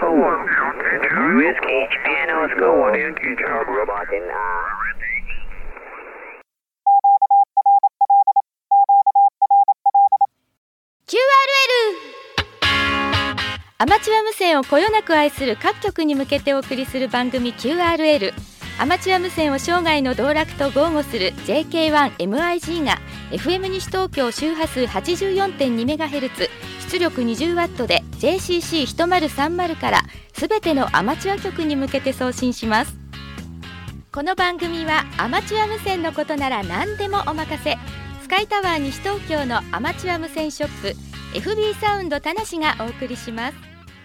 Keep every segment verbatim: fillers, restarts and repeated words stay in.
キューアールエル アマチュア無線をこよなく愛する各局に向けてお送りする番組 キューアールエル。 アマチュア無線を生涯の道楽と豪語する ジェーケーワンエムアイジー が エフエム 西東京周波数 はちじゅうよんてんにメガヘルツ 出力 にじゅうワット で ジェーシーシーひとまるさんまる からすべてのアマチュア局に向けて送信します。この番組はアマチュア無線のことなら何でもお任せ、スカイタワー西東京のアマチュア無線ショップ エフビー サウンド田無がお送りします。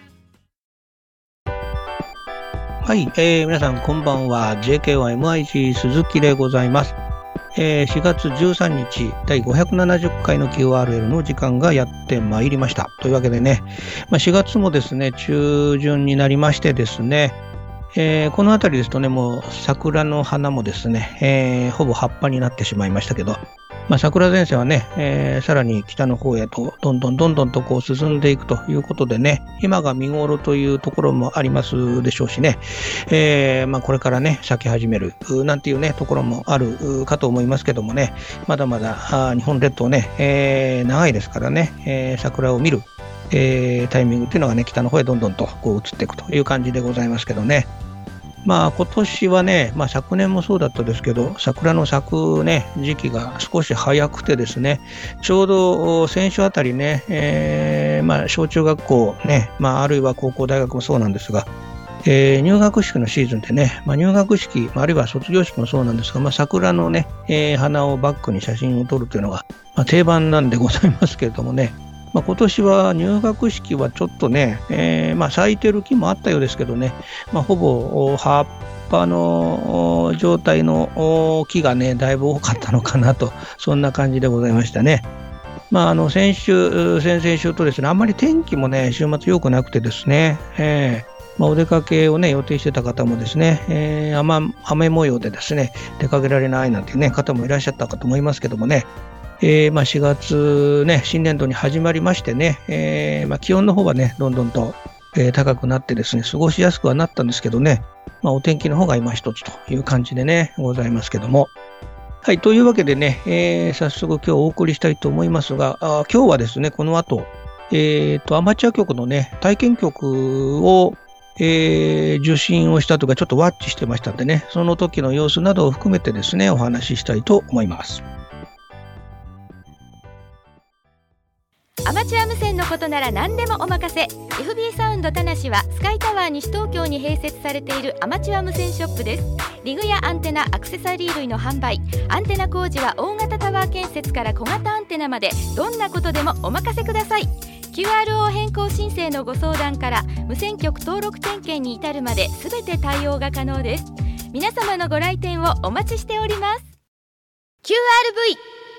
はい、えー、皆さんこんばんは。 ジェーケーワンエムアイジー 鈴木でございます。えー、しがつじゅうさんにちだいごひゃくななじゅっかいの キューアールエル の時間がやってまいりました。というわけでね、まあ、しがつもですね中旬になりましてですね、えー、この辺りですとねもう桜の花もですね、えー、ほぼ葉っぱになってしまいましたけど、まあ、桜前線はね、えー、さらに北の方へとどんどんどんどんとこう進んでいくということでね、今が見頃というところもありますでしょうしね、えーまあ、これからね咲き始めるなんていうねところもあるかと思いますけどもね、まだまだ日本列島ね、えー、長いですからね、えー、桜を見る、えー、タイミングっていうのがね北の方へどんどんとこう移っていくという感じでございますけどね。まあ今年はね、まあ、昨年もそうだったですけど、桜の咲くね時期が少し早くてですね、ちょうど先週あたりね、えー、まあ小中学校ね、まああるいは高校大学もそうなんですが、えー、入学式のシーズンでね、まあ、入学式あるいは卒業式もそうなんですが、まあ、桜のね、えー、花をバックに写真を撮るというのが、まあ、定番なんでございますけれどもね。まあ、今年は入学式はちょっとね、えーまあ、咲いてる木もあったようですけどね、まあ、ほぼ葉っぱの状態の木がねだいぶ多かったのかなと、そんな感じでございましたね。まあ、あの先週先々週とですね、あんまり天気もね週末良くなくてですね、えーまあ、お出かけをね予定してた方もですね、えー、雨, 雨模様でですね出かけられないなんていうね方もいらっしゃったかと思いますけどもね、えーまあ、しがつね新年度に始まりましてね、えーまあ、気温の方はねどんどんと、えー、高くなってですね過ごしやすくはなったんですけどね、まあ、お天気の方が今一つという感じでねございますけども、はい、というわけでね、えー、早速今日お送りしたいと思いますが、あ今日はですねこの後、えーとアマチュア局のね体験局をえー、受信をしたとかちょっとワッチしてましたんでね、その時の様子などを含めてですねお話ししたいと思います。 アマチュア無線のことなら何でもお任せ。 エフビー サウンド田無はスカイタワー西東京に併設されているアマチュア無線ショップです。リグやアンテナ、アクセサリー類の販売、アンテナ工事は大型タワー建設から小型アンテナまでどんなことでもお任せください。 キューアールオー 変更申請のご相談から無線局登録点検に至るまで全て対応が可能です。皆様のご来店をお待ちしております。 キューアールブイ。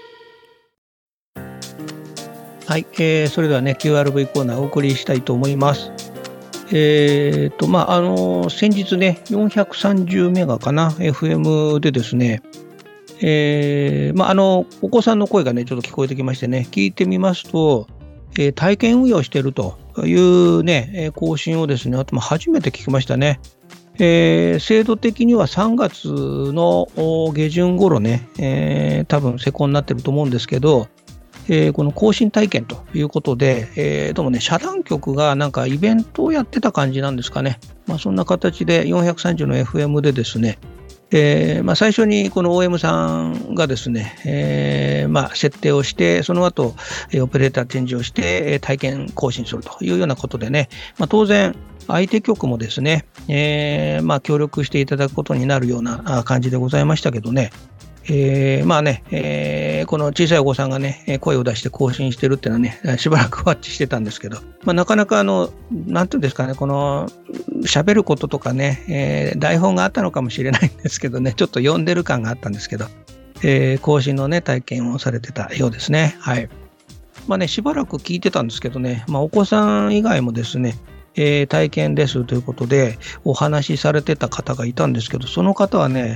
はい、えー、それではね キューアールブイ コーナーをお送りしたいと思います。えーとまああの先日ねよんひゃくさんじゅうメガかな エフエム でですね、えーまあ、あのお子さんの声がねちょっと聞こえてきましてね、聞いてみますと、えー、体験運用しているというね更新をですねあと初めて聞きましたね。えー、制度的にはさんがつの下旬頃ね、えー、多分施行になってると思うんですけど、えー、この更新体験ということで、えー、どうもね遮断局がなんかイベントをやってた感じなんですかね。まあ、そんな形でよんひゃくさんじゅうの エフエム でですね、えーまあ、最初にこの オーエム さんがですね、えーまあ、設定をして、その後オペレーターチェンジをして体験更新するというようなことでね、まあ、当然相手局もですね、えーまあ、協力していただくことになるような感じでございましたけどね、えー、まあね、えー、この小さいお子さんがね声を出して更新してるっていうのはねしばらくワッチしてたんですけど、まあ、なかなかあのなんていうんですかね、この喋ることとかね、えー、台本があったのかもしれないんですけどね、ちょっと読んでる感があったんですけど、えー、更新のね体験をされてたようですね。はい。まあねしばらく聞いてたんですけどね、まあ、お子さん以外もですね、えー、体験ですということでお話しされてた方がいたんですけど、その方はね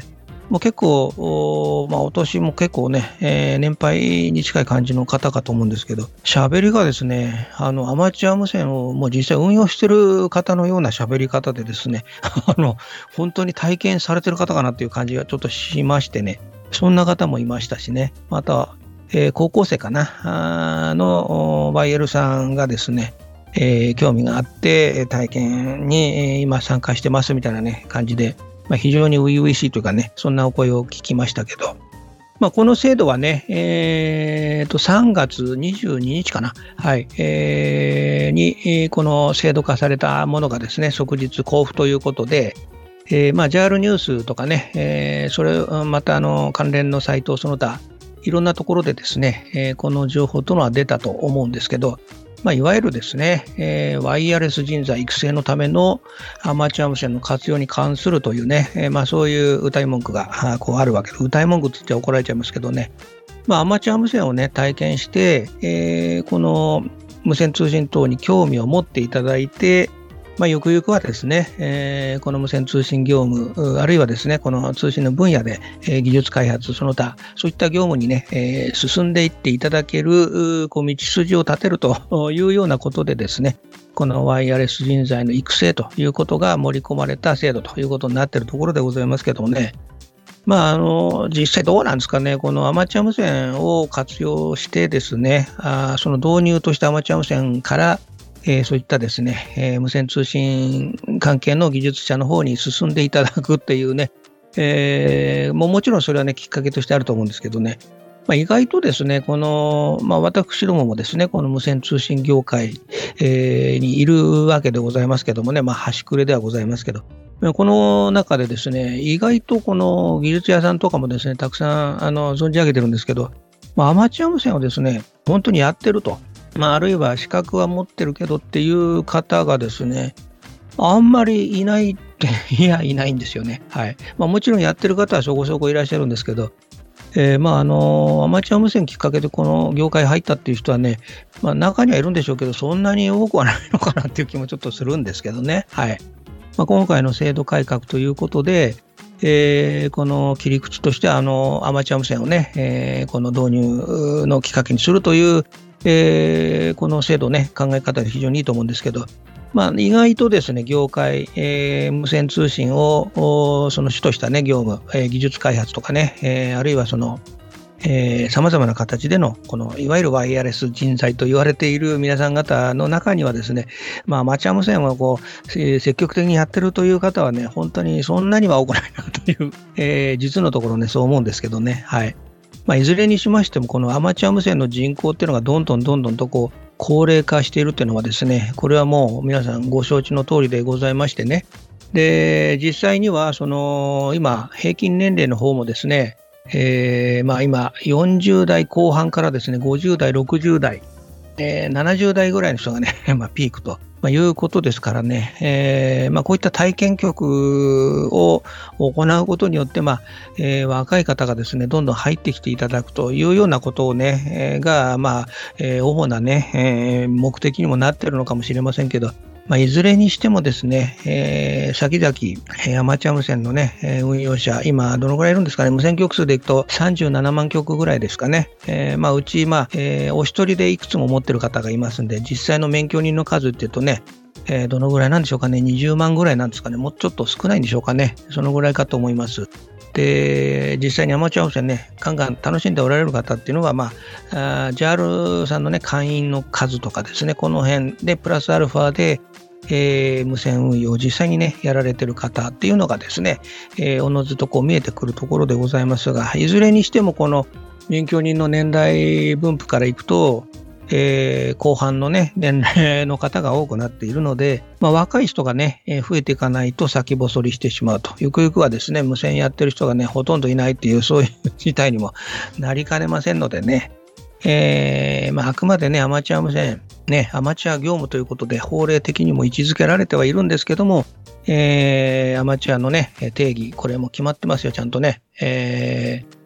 もう結構、お,、まあ、お年も結構ね、えー、年配に近い感じの方かと思うんですけど、喋りがですね、あの、アマチュア無線をもう実際運用してる方のような喋り方でですね、あの、本当に体験されてる方かなっていう感じがちょっとしましてね、そんな方もいましたしね、また、えー、高校生かな、あの、ワイエル さんがですね、えー、興味があって体験に今参加してますみたいなね、感じで、まあ、非常に初々しいというかね、そんなお声を聞きましたけど、まあ、この制度はね、えー、とさんがつにじゅうににちかな、はいえー、にこの制度化されたものがですね、即日交付ということで、えーまあ、ジャール ニュースとかね、えー、それまたあの関連のサイトその他いろんなところでですね、えー、この情報というのは出たと思うんですけど、まあ、いわゆるですね、えー、ワイヤレス人材育成のためのアマチュア無線の活用に関するというね、えーまあ、そういう謳い文句がこうあるわけで、謳い文句って言って怒られちゃいますけどね、まあ、アマチュア無線をね体験して、えー、この無線通信等に興味を持っていただいて、まあ、ゆくゆくはですね、えー、この無線通信業務、あるいはですね、この通信の分野で、えー、技術開発、その他、そういった業務にね、えー、進んでいっていただける、こう道筋を立てるというようなことでですね、このワイヤレス人材の育成ということが盛り込まれた制度ということになっているところでございますけどもね、まあ、あの実際どうなんですかね、このアマチュア無線を活用してですね、あその導入としたアマチュア無線からえー、そういったですね、えー、無線通信関係の技術者の方に進んでいただくっていうね、えー、もうもちろんそれはね、きっかけとしてあると思うんですけどね、まあ、意外とですね、この、まあ、私どももですね、この無線通信業界、えー、にいるわけでございますけどもね、まあ、端くれではございますけど、この中でですね、意外とこの技術屋さんとかもですね、たくさんあの存じ上げてるんですけど、まあ、アマチュア無線をですね、本当にやってると。まあ、あるいは資格は持ってるけどっていう方がですね、あんまりいないって、いや、いないんですよね。はい。まあ、もちろんやってる方はそこそこいらっしゃるんですけど、えー、まあ、あの、アマチュア無線きっかけでこの業界入ったっていう人はね、まあ、中にはいるんでしょうけど、そんなに多くはないのかなっていう気もちょっとするんですけどね。はい。まあ、今回の制度改革ということで、えー、この切り口としてあのアマチュア無線をね、えー、この導入のきっかけにするという、えー、この制度ね、考え方で非常にいいと思うんですけど、まあ、意外とですね、業界、えー、無線通信をその主としたね、業務、えー、技術開発とかね、えー、あるいはその、えー、様々な形での、このいわゆるワイヤレス人材と言われている皆さん方の中にはですね、まあ、アマチュア無線をこう積極的にやってるという方はね、本当にそんなには多くないなという、えー、実のところね、そう思うんですけどね、はい。まあ、いずれにしましても、このアマチュア無線の人口っていうのがどんどんどんどんとこう高齢化しているっていうのはですね、これはもう皆さんご承知の通りでございましてね、で、実際にはその今、平均年齢の方もですね、えー、まあ今、よんじゅう代後半からですね、ごじゅう代、ろくじゅう代、えー、ななじゅう代ぐらいの人がね、まあ、ピークと、まあ、いうことですからね、えーまあ、こういった体験局を行うことによって、まあえー、若い方がですね、どんどん入ってきていただくというようなことをね、えー、が、まあえー、主なね、えー、目的にもなっているのかもしれませんけど、まあ、いずれにしてもですね、えー、先々、えー、アマチュア無線のね、えー、運用者、今どのぐらいいるんですかね、無線局数でいくとさんじゅうななまんきょくぐらいですかね、えーまあ、うち、まあえー、お一人でいくつも持ってる方がいますんで、実際の免許人の数っていうとね、えー、どのぐらいなんでしょうかね、にじゅうまんぐらいなんですかね、もうちょっと少ないんでしょうかね、そのぐらいかと思います。で、実際にアマチュア無線ね、ガンガン楽しんでおられる方っていうのは、まあ、あ ジャール さんのね、会員の数とかですね、この辺でプラスアルファで、えー、無線運用を実際にね、やられてる方っていうのがですね、えー、おのずとこう見えてくるところでございますが、いずれにしてもこの免許人の年代分布からいくと、えー、後半のね、年齢の方が多くなっているので、まあ、若い人がね、増えていかないと先細りしてしまうと。ゆくゆくはですね、無線やってる人がね、ほとんどいないっていう、そういう事態にもなりかねませんのでね、えーまあ、あくまでね、アマチュア無線、ね、アマチュア業務ということで、法令的にも位置づけられてはいるんですけども、えー、アマチュアのね、定義、これも決まってますよ、ちゃんとね。えー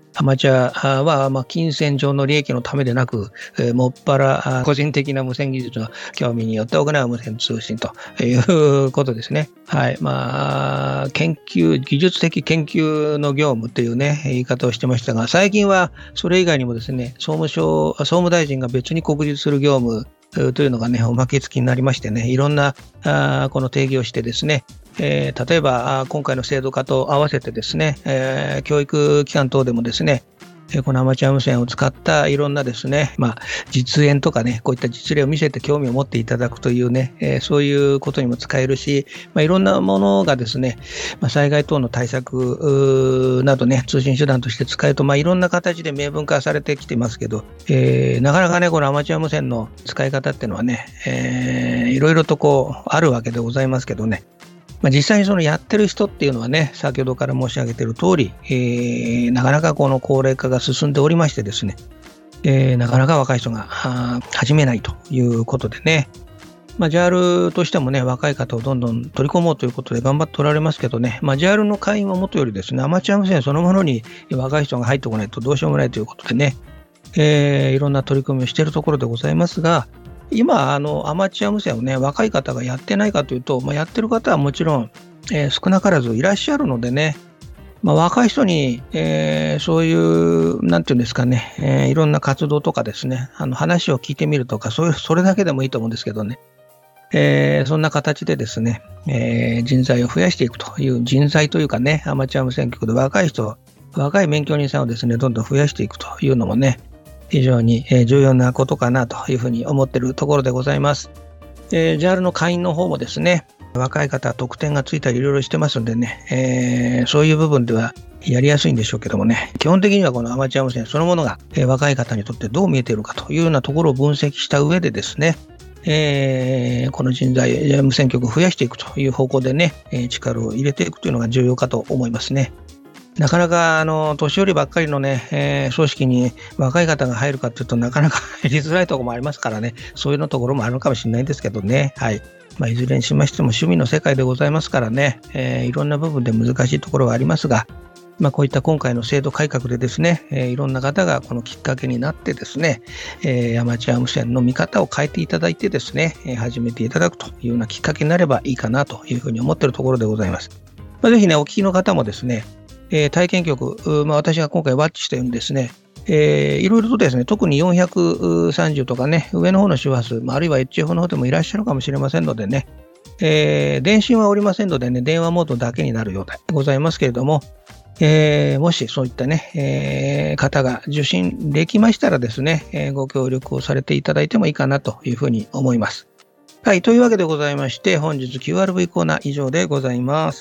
アマチュアは、まあ、金銭上の利益のためでなく、えー、もっぱら個人的な無線技術の興味によって行う無線通信ということですね。はい。まあ、研究、技術的研究の業務というね、言い方をしてましたが、最近はそれ以外にもですね、総務省、総務大臣が別に告示する業務というのがね、おまけ付きになりましてね、いろんなあこの定義をしてですね、えー、例えば今回の制度化と合わせてですね、えー、教育機関等でもですね、このアマチュア無線を使ったいろんなですね、まあ、実演とかね、こういった実例を見せて興味を持っていただくというね、えー、そういうことにも使えるし、まあ、いろんなものがですね、まあ、災害等の対策などね、通信手段として使えると、まあ、いろんな形で明文化されてきてますけど、えー、なかなかね、このアマチュア無線の使い方っていうのはね、えー、いろいろとこう、あるわけでございますけどね、まあ、実際にそのやってる人っていうのはね、先ほどから申し上げている通り、えー、なかなかこの高齢化が進んでおりましてですね、えー、なかなか若い人が始めないということでね、まあ、ジャール としてもね、若い方をどんどん取り込もうということで頑張っておられますけどね、まあ、ジャール の会員はもとよりですね、アマチュア無線そのものに若い人が入ってこないとどうしようもないということでね、えー、いろんな取り組みをしているところでございますが、今、あのアマチュア無線をね、若い方がやってないかというと、まあ、やってる方はもちろん、えー、少なからずいらっしゃるのでね、まあ、若い人に、えー、そういう、なんていうんですかね、えー、いろんな活動とかですね、あの話を聞いてみるとか、そういう、それだけでもいいと思うんですけどね、えー、そんな形でですね、えー、人材を増やしていくという、人材というかね、アマチュア無線局で若い人、若い免許人さんをですね、どんどん増やしていくというのもね、非常に重要なことかなというふうに思っているところでございます。えー、ジャール の会員の方もですね、若い方は特典がついたりいろいろしてますんでね、えー、そういう部分ではやりやすいんでしょうけどもね、基本的にはこのアマチュア無線そのものが、えー、若い方にとってどう見えているかというようなところを分析した上でですね、えー、この人材、無線局を増やしていくという方向でね、えー、力を入れていくというのが重要かと思いますね。なかなかあの年寄りばっかりのね、えー、組織に若い方が入るかというとなかなか入りづらいところもありますからね、そういうのところもあるのかもしれないんですけどね、はい。まあ、いずれにしましても趣味の世界でございますからね、えー、いろんな部分で難しいところはありますが、まあ、こういった今回の制度改革でですね、えー、いろんな方がこのきっかけになってですね、えー、アマチュア無線の見方を変えていただいてですね、えー、始めていただくというようなきっかけになればいいかなというふうに思っているところでございます。まあ、ぜひね、お聞きの方もですね、えー、体験局、まあ、私が今回ワッチしたようにですね、えー、いろいろとですね、特によんひゃくさんじゅうとかね、上の方の周波数、まあ、あるいは エイチエフ の方でもいらっしゃるかもしれませんのでね、えー、電信はおりませんのでね、電話モードだけになるようでございますけれども、えー、もしそういったね、えー、方が受信できましたらですね、えー、ご協力をされていただいてもいいかなというふうに思います。はい、というわけでございまして、本日 キューアールブイ コーナー以上でございます。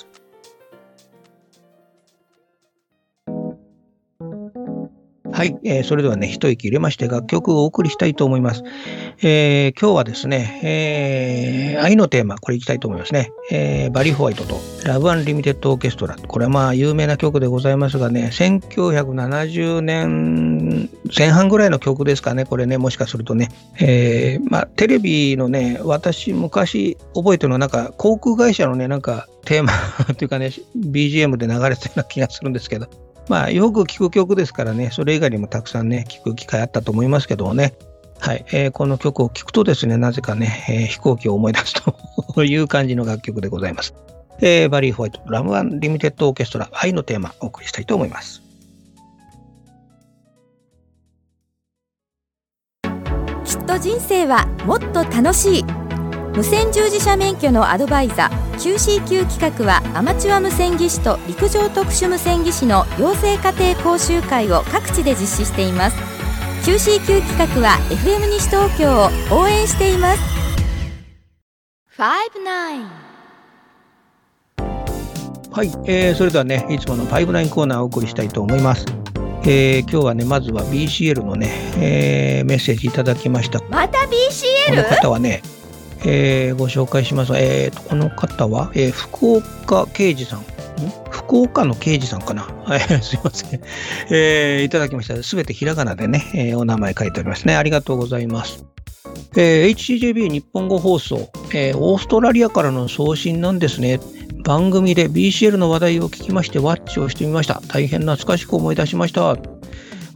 はい、えー、それではね、一息入れまして楽曲をお送りしたいと思います。えー、今日はですね、えー、愛のテーマ、これいきたいと思いますね。えー、バリー・ホワイトとラブ・アンリミテッド・オーケストラ。これはまあ有名な曲でございますがね、せんきゅうひゃくななじゅうねんぜん半ぐらいの曲ですかね、これね、もしかするとね。えー、まあテレビのね、私昔覚えてるのはなんか航空会社のね、なんかテーマというかね、ビージーエム で流れてたような気がするんですけど、まあ、よく聞く曲ですからね、それ以外にもたくさんね、聞く機会あったと思いますけどもね。はい、えー、この曲を聴くとですね、なぜかね、えー、飛行機を思い出すという感じの楽曲でございます。えー、バリー・ホワイト、ラブ・アンリミテッド・オーケストラ、愛のテーマ、お送りしたいと思います。 きっと人生はもっと楽しい。無線従事者免許のアドバイザー キューシーキュー 企画はアマチュア無線技師と陸上特殊無線技師の養成家庭講習会を各地で実施しています。 キューシーキュー 企画は エフエム 西東京を応援しています。ファイブナイン。 はい、えー、それではね、いつものファイブナインコーナーをお送りしたいと思います。えー、今日はね、まずは ビーシーエル のね、えー、メッセージいただきました。 また ビーシーエル？ この方はね、えー、ご紹介します。えーと、この方は、えー、福岡刑事さん。ん福岡の刑事さんかな。すいません。えー、いただきました。すべてひらがなでね、えー、お名前書いておりますね。ありがとうございます。えー、エイチシージェービー 日本語放送、えー、オーストラリアからの送信なんですね。番組で ビーシーエル の話題を聞きましてワッチをしてみました。大変懐かしく思い出しました。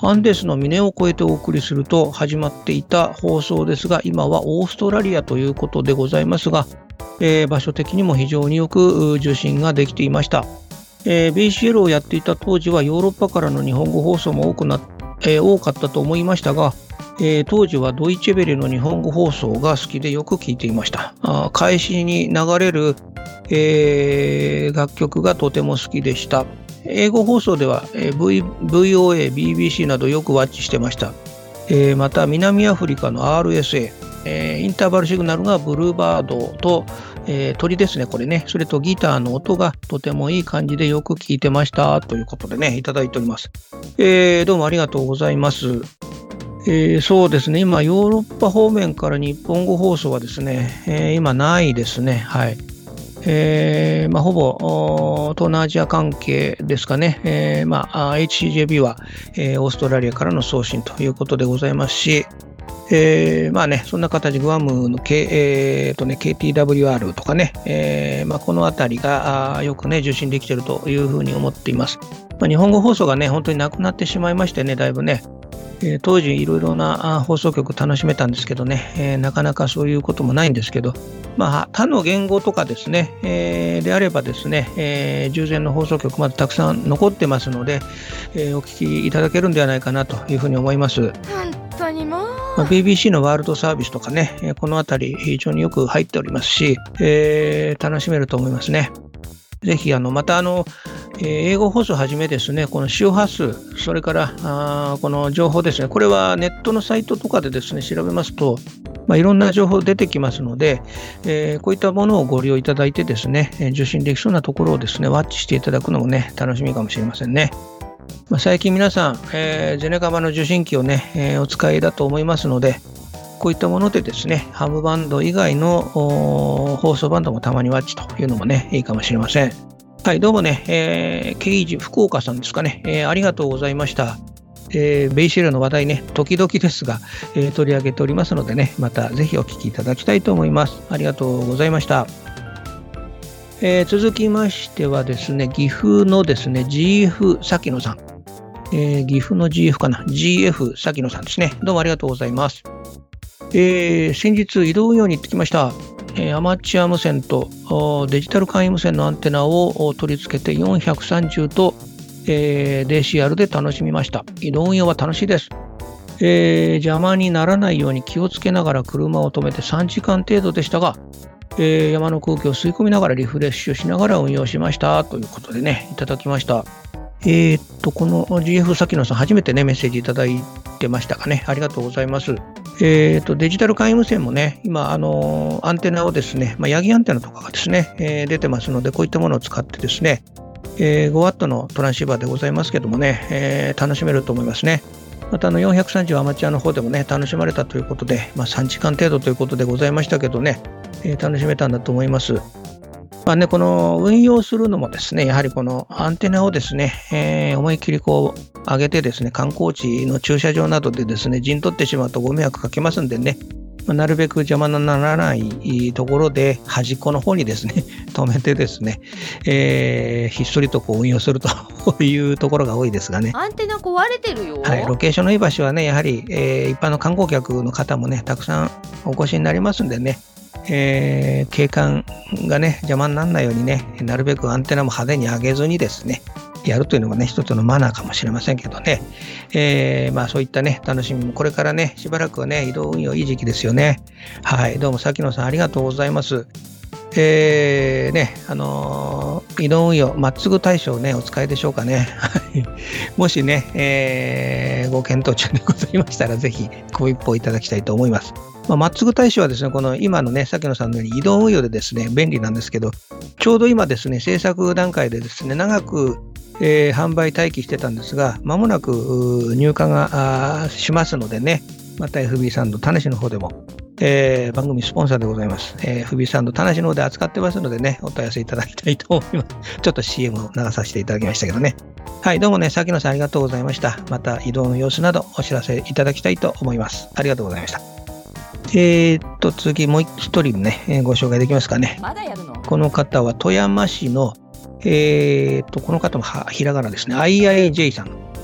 アンデスの峰を越えてお送りすると始まっていた放送ですが、今はオーストラリアということでございますが、えー、場所的にも非常によく受信ができていました。えー、ビーシーエル をやっていた当時はヨーロッパからの日本語放送も多くな、えー、多かったと思いましたが、えー、当時はドイツェベレの日本語放送が好きでよく聞いていました。あ、開始に流れる、えー、楽曲がとても好きでした。英語放送では、えー v、ブイオーエー、ビービーシー などよくワッチしてました。えー、また南アフリカの アールエスエー、えー、インターバルシグナルがブルーバードと、えー、鳥ですね、これね、それとギターの音がとてもいい感じでよく聞いてましたということでね、いただいております。えー、どうもありがとうございます。えー、そうですね、今ヨーロッパ方面から日本語放送はですね、えー、今ないですね。はい。えーまあ、ほぼ東南アジア関係ですかね、えーまあ、エイチシージェービー は、えー、オーストラリアからの送信ということでございますし、えーまあね、そんな形、グアムの、K えーとね、ケーティーダブリューアール とかね、えーまあ、このあたりがよくね受信できているというふうに思っています。まあ、日本語放送がね本当になくなってしまいましてね、だいぶね、えー、当時いろいろな放送局楽しめたんですけどね、えー、なかなかそういうこともないんですけど、まあ、他の言語とかですね、えー、であればですね、えー、従前の放送局まだたくさん残ってますので、えー、お聞きいただけるんではないかなというふうに思います。 本当にもう、 まあ、ビービーシー のワールドサービスとかね、えー、このあたり非常によく入っておりますし、えー、楽しめると思いますね。ぜひあのまたあの、えー、英語放送をはじめですね、この周波数、それからあこの情報ですね、これはネットのサイトとかでですね調べますと、まあ、いろんな情報出てきますので、えー、こういったものをご利用いただいてですね、えー、受信できそうなところをですねワッチしていただくのもね楽しみかもしれませんね。まあ、最近皆さん、えー、ゼネガバの受信機をね、えー、お使いだと思いますので、こういったものでですね、ハムバンド以外の放送バンドもたまにワッチというのもね、いいかもしれません。はい、どうもね、えー、ケイジ福岡さんですかね、えー、ありがとうございました。えー、ベイシェルの話題ね、時々ですが、えー、取り上げておりますのでね、またぜひお聞きいただきたいと思います。ありがとうございました。えー、続きましてはですね、岐阜のですね、ジーエフ 崎野さん。えー、岐阜の ジーエフ かな、ジーエフ 崎野さんですね。どうもありがとうございます。えー、先日移動運用に行ってきました。えー、アマチュア無線とデジタル簡易無線のアンテナを取り付けてよんひゃくさんじゅうと、えー、ディーシーアール で楽しみました。移動運用は楽しいです。えー、邪魔にならないように気をつけながら車を止めてさんじかん程度でしたが、えー、山の空気を吸い込みながらリフレッシュしながら運用しましたということでね、いただきました。えー、っとこの ジーエフ 崎野さん初めてねメッセージいただいてましたかね。ありがとうございます。えー、っとデジタル簡易無線もね今あのー、アンテナをですね、まあ、ヤギアンテナとかがですね、えー、出てますので、こういったものを使ってですね、えー、ごワット のトランシーバーでございますけどもね、えー、楽しめると思いますね。またあのよんひゃくさんじゅうアマチュアの方でもね楽しまれたということで、まあ、さんじかん程度ということでございましたけどね、えー、楽しめたんだと思います。まあね、この運用するのもですね、やはりこのアンテナをですね、えー、思いっきりこう上げてですね、観光地の駐車場などでですね、陣取ってしまうとご迷惑かけますんでね、まあ、なるべく邪魔にならないところで端っこの方にですね、止めてですね、えー、ひっそりとこう運用するというところが多いですがね。 アンテナ壊れてるよ。 はい、ロケーションのいい場所はね、やはり、えー、一般の観光客の方もね、たくさんお越しになりますんでね、えー、景観がね邪魔にならないようにね、なるべくアンテナも派手に上げずにですねやるというのがね一つのマナーかもしれませんけどね、えー、まあそういったね楽しみもこれからねしばらくはね移動運用いい時期ですよね。はい、どうも崎野さんありがとうございます。えー、ねあのー、移動運用まっつぐ対象ねお使いでしょうかね。もしね、えー、ご検討中でございましたらぜひご一報いただきたいと思います。まあ、まっつぐ対象はですね、この今のね、崎野さんのように移動運用でですね、便利なんですけど、ちょうど今ですね、制作段階でですね、長く、えー、販売待機してたんですが、まもなく入荷がしますのでね、また エフビー サンド、田無の方でも、えー、番組スポンサーでございます。えー、エフビー サンド、田無の方で扱ってますのでね、お問い合わせいただきたいと思います。ちょっと シーエム を流させていただきましたけどね。はい、どうもね、崎野さんありがとうございました。また移動の様子などお知らせいただきたいと思います。ありがとうございました。えー、っと次もう一人ね、えー、ご紹介できますかね。 まだやるの？ この方は富山市の、えー、っとこの方もひらがなですね、アイアイジェイ さん、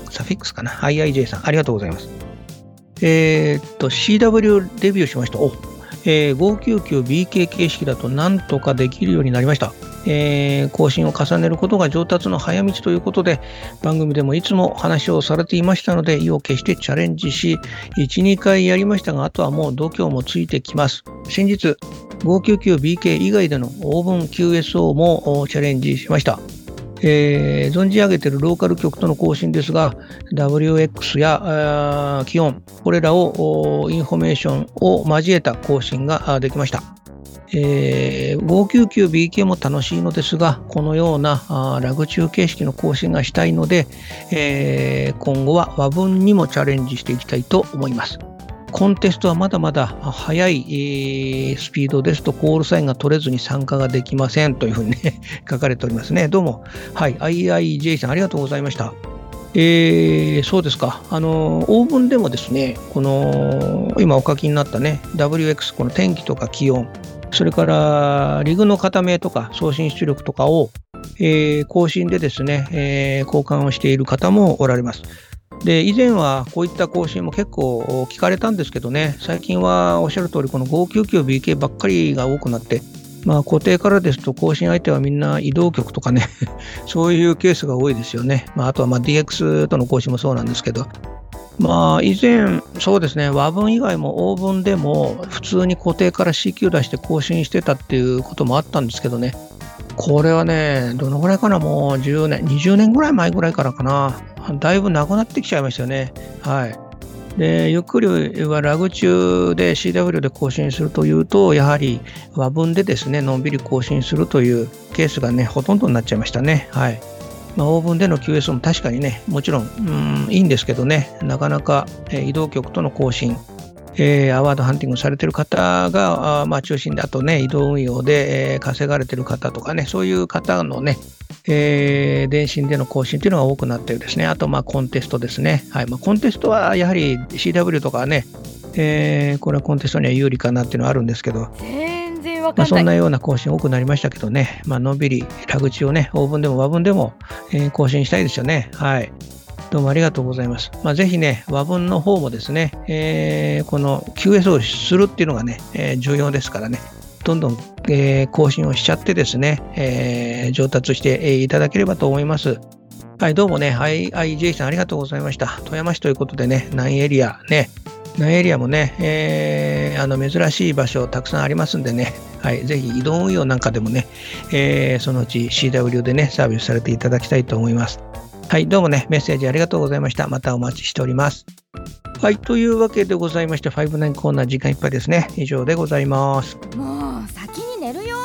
サフィックスかな。アイアイジェイ さん、ありがとうございます。えー、っと、シーダブリュー デビューしました。お、えー、ごひゃくきゅうきゅうビーケー 形式だとなんとかできるようになりました。えー、更新を重ねることが上達の早道ということで、番組でもいつも話をされていましたので、意を決してチャレンジし、いち、にかいやりましたが、あとはもう度胸もついてきます。先日、ごひゃくきゅうきゅうビーケー 以外でのオーブン キューエスオー もチャレンジしました。えー、存じ上げているローカル局との更新ですが、ダブリューエックス や気温、これらをインフォメーションを交えた更新ができました。えー、ごひゃくきゅうきゅうビーケー も楽しいのですが、このようなあラグ中形式の更新がしたいので、えー、今後は和文にもチャレンジしていきたいと思います。コンテストはまだまだ速い、えー、スピードですとコールサインが取れずに参加ができませんというふうにね書かれておりますね。どうも、はい、アイアイジェイ さんありがとうございました。えー、そうですか。あのオーブンでもですね、この今お書きになったね ダブリューエックス、この天気とか気温、それからリグの固めとか送信出力とかを、えー、更新でですね、えー、交換をしている方もおられます。で、以前はこういった更新も結構聞かれたんですけどね、最近はおっしゃる通りこのごひゃくきゅうきゅうビーケー ばっかりが多くなって、まあ固定からですと更新相手はみんな移動局とかねそういうケースが多いですよね。まあ、あとはまあ ディーエックス との更新もそうなんですけど、まあ以前そうですね、和文以外もオーブンでも普通に固定から シーキュー 出して更新してたっていうこともあったんですけどね、これはね、どのぐらいかな、もうじゅうねん、にじゅうねんぐらい前ぐらいからかな、だいぶなくなってきちゃいましたよね。はい。で、ゆっくりはラグ中で シーダブリュー で更新するというと、やはり和文でですね、のんびり更新するというケースがね、ほとんどになっちゃいましたね。はい。まあ、オーブンでの キューエスオー も確かにね、もちろん、うん、いいんですけどね、なかなか、えー、移動局との更新、えー、アワードハンティングされている方が、あまあ、中心で、あとね、移動運用で、えー、稼がれている方とかね、そういう方のね、えー、電信での更新というのが多くなっているですね。あと、まあ、コンテストですね。はい。まあ、コンテストはやはり シーダブリュー とかね、えー、これはコンテストには有利かなっていうのはあるんですけど、 全然わかんない。 まあ、そんなような更新多くなりましたけどね、まあのんびりラグ中をね、オーブンでも和文でも、えー、更新したいですよね。はい。どうもありがとうございます。まあ、ぜひね、和文の方もですね、えー、この キューエス をするっていうのがね、えー、重要ですからね、どんどん、えー、更新をしちゃってですね、えー、上達して、えー、いただければと思います。はい、どうもね、アイアイジェイ さんありがとうございました。富山市ということでね、南エリアね、南エリアもね、えー、あの珍しい場所たくさんありますんでね、はい、ぜひ移動運用なんかでもね、えー、そのうち シーダブリュー でね、サービスされていただきたいと思います。はい、どうもね、メッセージありがとうございました。またお待ちしております。はい、というわけでございまして、ごじゅうきゅうコーナー時間いっぱいですね。以上でございます。 もう先に寝るよ。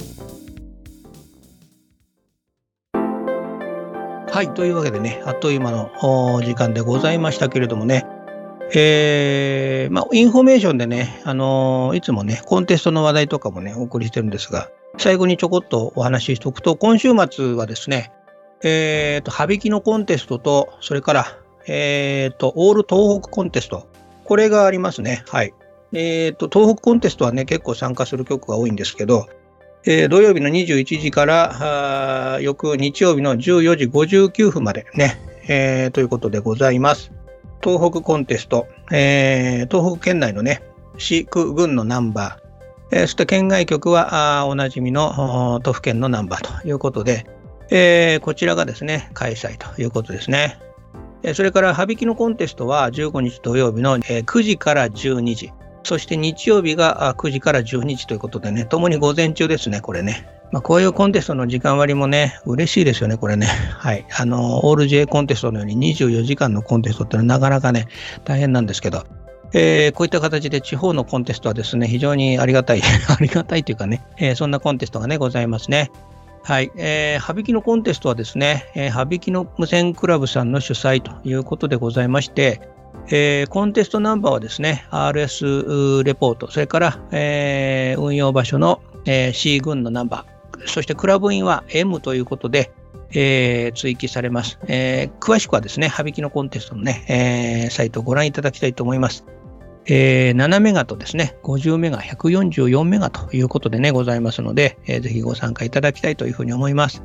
はい、というわけでね、あっという間の時間でございましたけれどもね、えー、まあ、インフォメーションでね、あのー、いつもね、コンテストの話題とかもね、お送りしてるんですが、最後にちょこっとお話ししておくと、今週末はですね、えーと、羽曳のコンテストと、それから、えーと、オール東北コンテスト。これがありますね。はい。えーと、東北コンテストはね、結構参加する局が多いんですけど、えー、土曜日のにじゅういちじから、あ翌日曜日のじゅうよじごじゅうきゅうふんまでね、えー、ということでございます。東北コンテスト、えー、東北県内のね、市区郡のナンバー、えー、そして県外局は、あおなじみの都府県のナンバーということで、えー、こちらがですね、開催ということですね。えー、それから、羽曳のコンテストはじゅうごにち土曜日の、えー、くじからじゅうにじ、そして日曜日がくじからじゅうにじということでね、ともに午前中ですね、これね。まあ、こういうコンテストの時間割もね、嬉しいですよね、これね。はい。あの、オール J コンテストのようににじゅうよじかんのコンテストってのはなかなかね、大変なんですけど、えー、こういった形で地方のコンテストはですね、非常にありがたい、ありがたいというかね、えー、そんなコンテストがね、ございますね。はい。えー、羽曳のコンテストはですね、えー、羽曳の無線クラブさんの主催ということでございまして、えー、コンテストナンバーはですね、アールエス レポート、それから、えー、運用場所の、えー、C 群のナンバー、そしてクラブインは エム ということで、えー、追記されます。えー、詳しくはですね、羽曳のコンテストのね、えー、サイトをご覧いただきたいと思います。えー、ななメガとですね、ごじゅうメガ、ひゃくよんじゅうよんメガということでね、ございますので、えー、ぜひご参加いただきたいというふうに思います。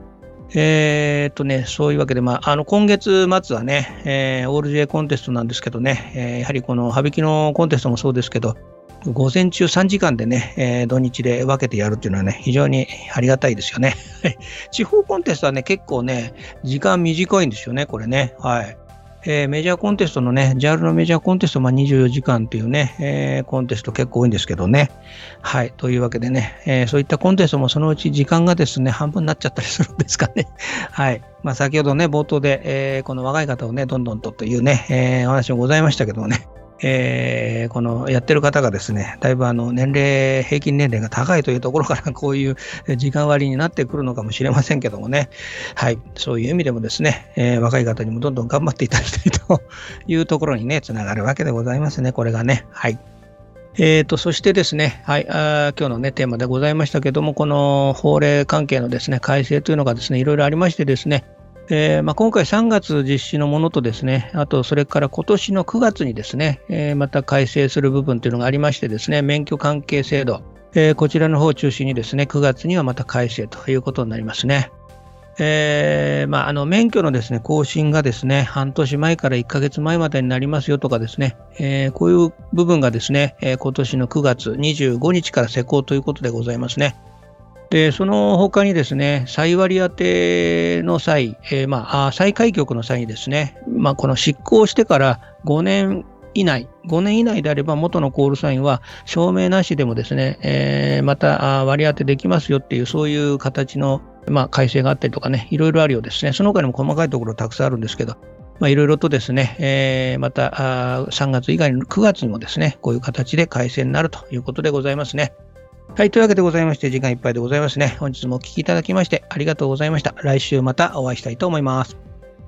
えーっとね、そういうわけで、まあ、あの今月末はね、えー、オール J コンテストなんですけどね、えー、やはりこの羽曳のコンテストもそうですけど、午前中さんじかんでね、えー、土日で分けてやるっていうのはね、非常にありがたいですよね。地方コンテストはね、結構ね、時間短いんですよね、これね。はい。えー、メジャーコンテストのね、ジャール のメジャーコンテスト、まあ、にじゅうよじかんというね、えー、コンテスト結構多いんですけどね。はい。というわけでね、えー、そういったコンテストもそのうち時間がですね、半分になっちゃったりするんですかね。はい。まあ、先ほどね、冒頭で、えー、この若い方をね、どんどんとというね、えー、お話もございましたけどもね。えー、このやってる方がですね、だいぶあの年齢、平均年齢が高いというところからこういう時間割になってくるのかもしれませんけどもね、はい、そういう意味でもですね、えー、若い方にもどんどん頑張っていただきたいというところにね、つながるわけでございますね、これがね。はい。えーと、そしてですね、はい、あ今日のね、テーマでございましたけども、この法令関係のですね、改正というのがですね、いろいろありましてですね、えーまあ、今回さんがつ実施のものとですね、あとそれから今年のくがつにですね、えー、また改正する部分というのがありましてですね、免許関係制度、えー、こちらの方を中心にですね、くがつにはまた改正ということになりますね。えーまあ、あの免許のですね、更新がですね、半年前からいっかげつまえまでになりますよとかですね、えー、こういう部分がですね、えー、今年のくがつにじゅうごにちから施行ということでございますね。でその他にですね、再割り当ての際、えーまあ、再開局の際にですね、まあ、この執行してからごねん以内、ごねん以内であれば元のコールサインは証明なしでもですね、えー、また割り当てできますよっていう、そういう形の、まあ、改正があったりとかね、いろいろあるようですね。その他にも細かいところたくさんあるんですけど、まあ、いろいろとですね、えー、またさんがつ以外のくがつにもですね、こういう形で改正になるということでございますね。はい、というわけでございまして、時間いっぱいでございますね。本日もお聞きいただきましてありがとうございました。来週またお会いしたいと思います。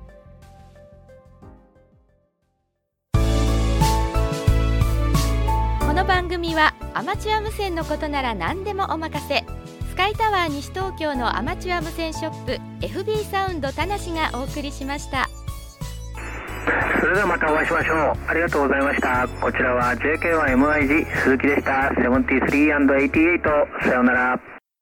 この番組はアマチュア無線のことなら何でもお任せ、スカイタワー西東京のアマチュア無線ショップ エフビー サウンド田無がお送りしました。 それではまたお会いしましょう。ありがとうございました。こちらは ジェイケーワンエムアイジー 鈴木でした。セブンティースリーアンドエイティーエイト、さようなら。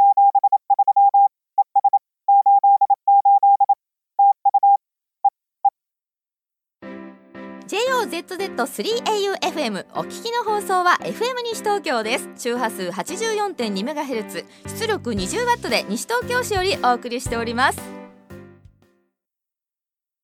ジェイオーゼットゼットスリーエーユーエフエム お聞きの放送は エフエム 西東京です。周波数 はちじゅうよんてんにメガヘルツ、出力 にじゅうワット で西東京市よりお送りしております。